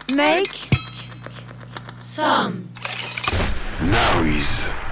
Make some noise.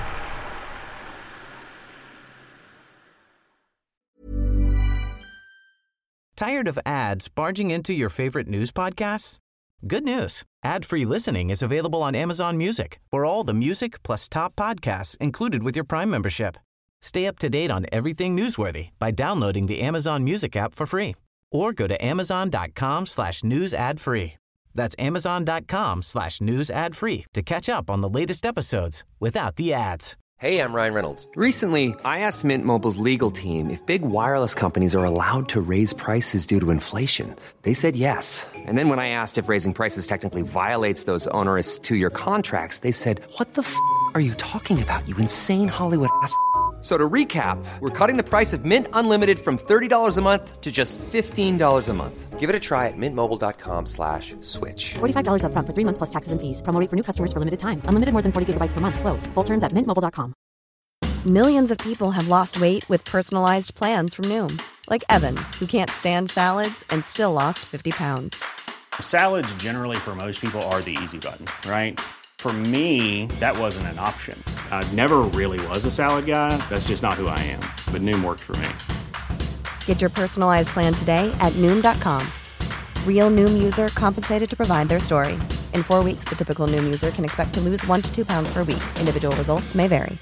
Tired of ads barging into your favorite news podcasts? Good news. Ad-free listening is available on Amazon Music for all the music plus top podcasts included with your Prime membership. Stay up to date on everything newsworthy by downloading the Amazon Music app for free or go to amazon.com/news ad free. That's amazon.com/news ad free to catch up on the latest episodes without the ads. Hey, I'm Ryan Reynolds. Recently, I asked Mint Mobile's legal team if big wireless companies are allowed to raise prices due to inflation. They said yes. And then when I asked if raising prices technically violates those onerous two-year contracts, they said, "What the f*** are you talking about, you insane Hollywood ass?" So to recap, we're cutting the price of Mint Unlimited from $30 a month to just $15 a month. Give it a try at mintmobile.com/switch. $45 up front for 3 months plus taxes and fees. Promo rate for new customers for limited time. Unlimited more than 40 gigabytes per month. Slows full terms at mintmobile.com. Millions of people have lost weight with personalized plans from Noom. Like Evan, who can't stand salads and still lost 50 pounds. Salads generally for most people are the easy button, right? For me, that wasn't an option. I never really was a salad guy. That's just not who I am. But Noom worked for me. Get your personalized plan today at Noom.com. Real Noom user compensated to provide their story. In 4 weeks, the typical Noom user can expect to lose 1 to 2 pounds per week. Individual results may vary.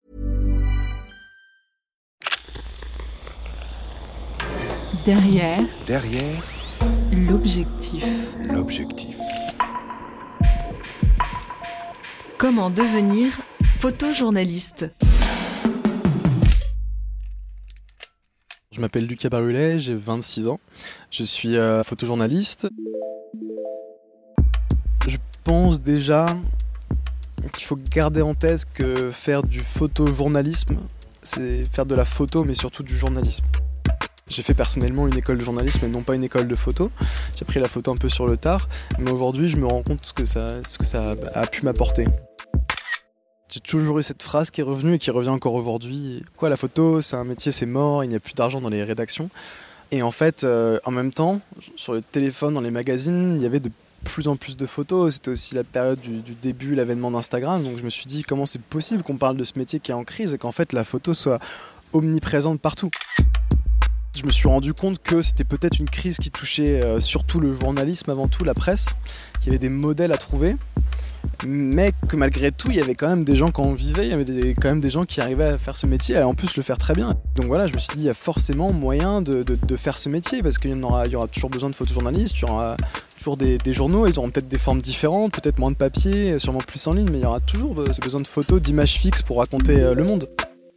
Derrière L'objectif. Comment devenir photojournaliste? Je m'appelle Lucas Barulet, j'ai 26 ans. Je suis photojournaliste. Je pense déjà qu'il faut garder en tête que faire du photojournalisme, c'est faire de la photo, mais surtout du journalisme. J'ai fait personnellement une école de journalisme et non pas une école de photo. J'ai appris la photo un peu sur le tard, mais aujourd'hui je me rends compte ce que ça a pu m'apporter. J'ai toujours eu cette phrase qui est revenue et qui revient encore aujourd'hui. Quoi, la photo, c'est un métier, c'est mort, il n'y a plus d'argent dans les rédactions. Et en fait, en même temps, sur le téléphone, dans les magazines, il y avait de plus en plus de photos. C'était aussi la période du début, l'avènement d'Instagram. Donc je me suis dit, comment c'est possible qu'on parle de ce métier qui est en crise et qu'en fait la photo soit omniprésente partout. Je me suis rendu compte que c'était peut-être une crise qui touchait surtout le journalisme, avant tout la presse, qu'il y avait des modèles à trouver, mais que malgré tout, il y avait quand même des gens qui en vivaient, il y avait quand même des gens qui arrivaient à faire ce métier, et en plus le faire très bien. Donc voilà, je me suis dit, il y a forcément moyen de faire ce métier, parce qu'il y aura toujours besoin de photojournalistes, il y aura toujours des journaux, ils auront peut-être des formes différentes, peut-être moins de papier, sûrement plus en ligne, mais il y aura toujours besoin de photos, d'images fixes pour raconter le monde.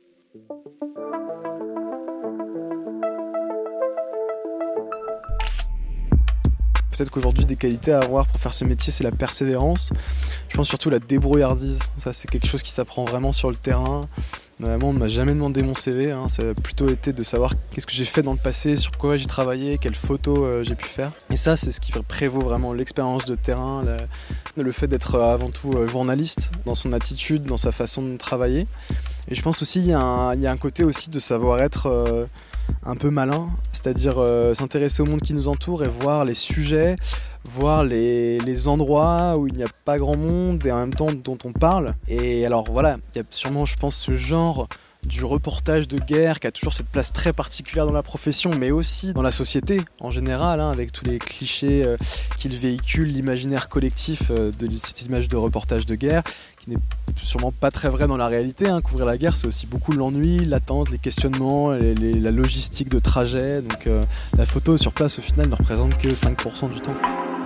Peut-être qu'aujourd'hui, des qualités à avoir pour faire ce métier, c'est la persévérance. Je pense surtout la débrouillardise. Ça, c'est quelque chose qui s'apprend vraiment sur le terrain. Vraiment, on ne m'a jamais demandé mon CV. Ça a plutôt été de savoir qu'est-ce que j'ai fait dans le passé, sur quoi j'ai travaillé, quelles photos j'ai pu faire. Et ça, c'est ce qui prévaut vraiment, l'expérience de terrain, le fait d'être avant tout journaliste dans son attitude, dans sa façon de travailler. Et je pense aussi il y a un côté aussi de savoir être un peu malin, c'est-à-dire s'intéresser au monde qui nous entoure et voir les sujets, voir les endroits où il n'y a pas grand monde et en même temps dont on parle. Et alors voilà, il y a sûrement, je pense, ce genre du reportage de guerre qui a toujours cette place très particulière dans la profession, mais aussi dans la société en général, avec tous les clichés qu'il véhicule, l'imaginaire collectif de cette image de reportage de guerre, qui n'est sûrement pas très vrai dans la réalité. Couvrir la guerre, c'est aussi beaucoup l'ennui, l'attente, les questionnements, la logistique de trajet. Donc la photo sur place, au final, ne représente que 5% du temps.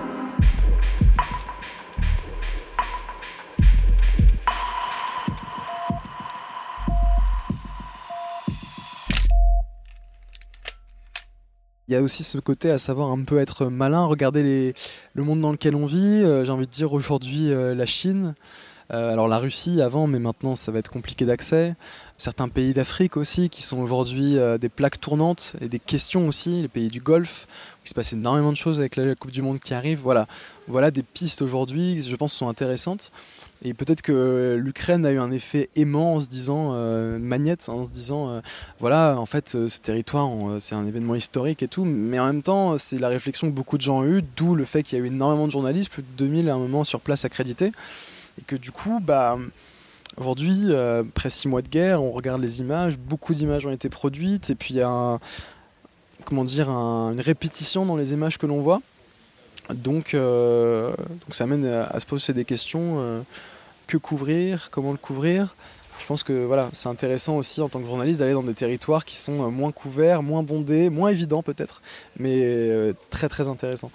Il y a aussi ce côté à savoir un peu être malin, regarder le monde dans lequel on vit. J'ai envie de dire aujourd'hui la Chine, Alors la Russie avant, mais maintenant ça va être compliqué d'accès. Certains pays d'Afrique aussi qui sont aujourd'hui des plaques tournantes et des questions aussi, les pays du Golfe, où il se passe énormément de choses avec la Coupe du Monde qui arrive. Voilà des pistes aujourd'hui, je pense, sont intéressantes. Et peut-être que l'Ukraine a eu un effet aimant en se disant, magnète, en se disant, en fait, ce territoire, c'est un événement historique et tout, mais en même temps, c'est la réflexion que beaucoup de gens ont eue, d'où le fait qu'il y a eu énormément de journalistes, plus de 2000 à un moment sur place accrédités, et que du coup, aujourd'hui, après 6 mois de guerre, on regarde les images, beaucoup d'images ont été produites, et puis il y a une répétition dans les images que l'on voit. Donc ça amène à se poser des questions, que couvrir, comment le couvrir. Je pense que c'est intéressant aussi en tant que journaliste d'aller dans des territoires qui sont moins couverts, moins bondés, moins évidents peut-être, mais très très intéressants.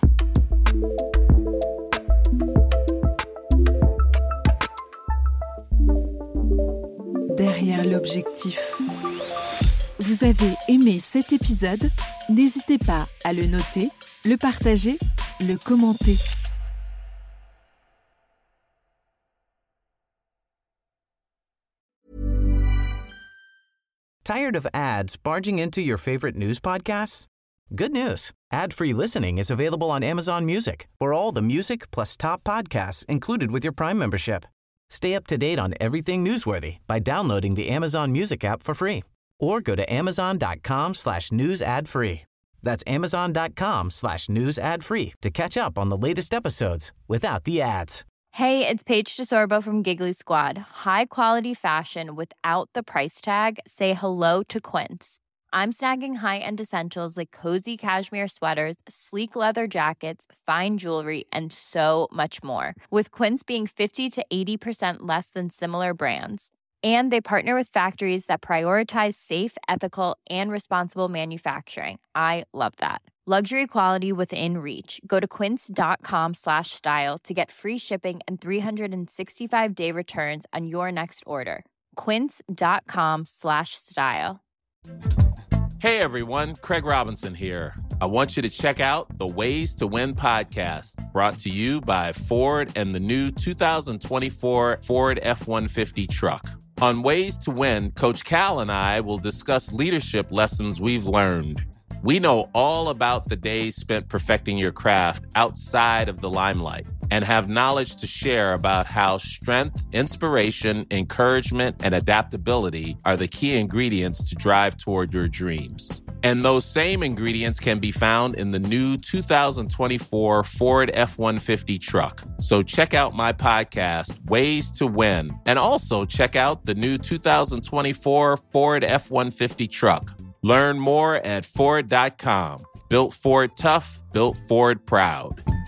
Derrière l'objectif. Vous avez aimé cet épisode ? N'hésitez pas à le noter, le partager, le commenter. Tired of ads barging into your favorite news podcasts? Good news. Ad-free listening is available on Amazon Music for all the music plus top podcasts included with your Prime membership. Stay up to date on everything newsworthy by downloading the Amazon Music app for free or go to amazon.com/news ad free. That's amazon.com/news ad free to catch up on the latest episodes without the ads. Hey, it's Paige DeSorbo from Giggly Squad. High quality fashion without the price tag. Say hello to Quince. I'm snagging high-end essentials like cozy cashmere sweaters, sleek leather jackets, fine jewelry, and so much more. With Quince being 50 to 80% less than similar brands. And they partner with factories that prioritize safe, ethical, and responsible manufacturing. I love that. Luxury quality within reach. Go to quince.com/style to get free shipping and 365-day returns on your next order. Quince.com/style. Hey everyone, Craig Robinson here. I want you to check out the Ways to Win podcast, brought to you by Ford and the new 2024 Ford F-150 truck. On Ways to Win, Coach Cal and I will discuss leadership lessons we've learned. We know all about the days spent perfecting your craft outside of the limelight and have knowledge to share about how strength, inspiration, encouragement, and adaptability are the key ingredients to drive toward your dreams. And those same ingredients can be found in the new 2024 Ford F-150 truck. So check out my podcast, Ways to Win, and also check out the new 2024 Ford F-150 truck. Learn more at Ford.com. Built Ford tough, built Ford proud.